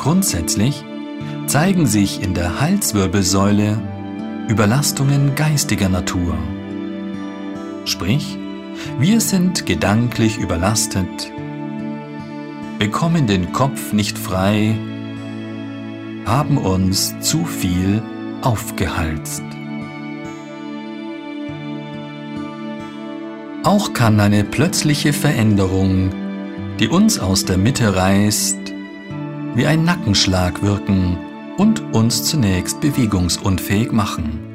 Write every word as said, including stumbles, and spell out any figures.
Grundsätzlich zeigen sich in der Halswirbelsäule Überlastungen geistiger Natur. Sprich, wir sind gedanklich überlastet, bekommen den Kopf nicht frei, haben uns zu viel aufgehalst. Auch kann eine plötzliche Veränderung, die uns aus der Mitte reißt, wie ein Nackenschlag wirken und uns zunächst bewegungsunfähig machen.